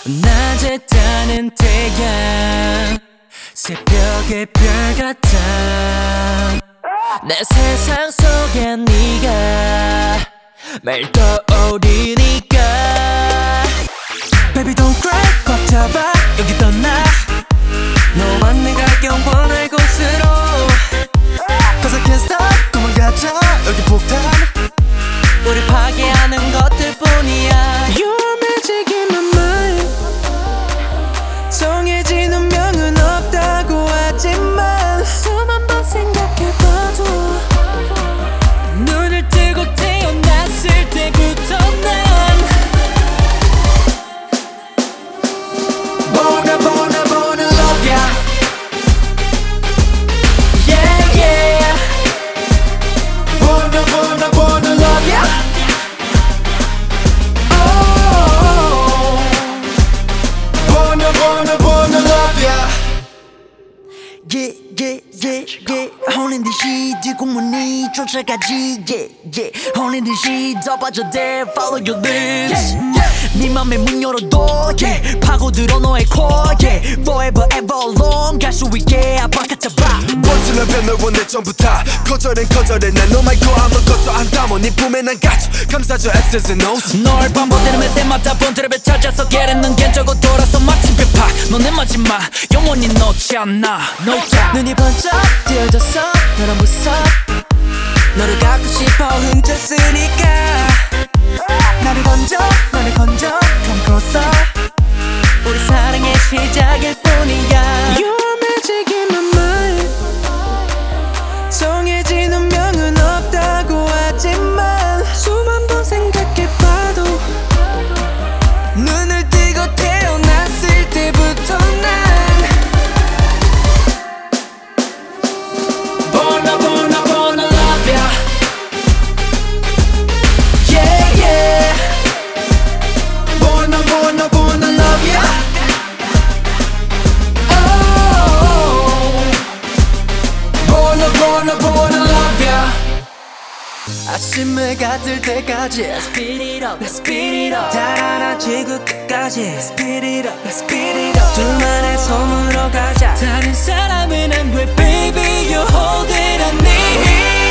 낮에 따는 태양 새벽의 별 같아 내 세상 속에 네가 매일 떠오르니까 Baby don't cry 꽉 잡아 여기 떠나 너만 내가 영원할 곳으로 Cause I can't stop 도망가자 여기 폭탄 우리 파괴하는 것들뿐이야 You're magic in my mind 정해진 운명은 없다고 하지만 수만 번 생각해봐도 눈을 뜨고 태어났을 때부터 난 Born to love ya Yeah yeah Born to love ya Oh Born to love ya Yeah yeah yeah yeah 홀린 듯이 뒷공문이 쫓아가지 Yeah yeah 홀린 듯이 더 빠져들 Follow your lips 네 맘에 문 열어둬 yeah 파고들어 너의 core yeah Forever ever long 갈 수 있게 아빠같잡아 멋지면 변을 원해 전부 다 거절해 난 너 말고 아무것도 안 담아 네 품에 난 갇혀 감싸줘 X's and O's 널 반복되는 때마다 본드랩에 찾아서 게르는 견적고 돌아서 마침 배파 너내 마지막 영원히 놓지 않아 No doubt 눈이 번쩍 뜨어졌어 너란 무섭 너를 갖고 싶어 훔쳤으니까 나를 건져 Come closer 우리 사랑의 시작일 뿐이야 You're magic in my mind 정해진 운명은 없다고 하지만 수만 번 생각해봐도 눈을 뜨고 태어났을 때부터 난 Born to love ya Yeah yeah Born to love ya Oh Born to love ya 아침을 가들 때까지 Let's speed it up Let's speed it up 달아나 지구 끝까지 Let's speed it up Let's speed it up 둘만의 손으로 가자 다른 사람은 안 돼 Baby you hold it I need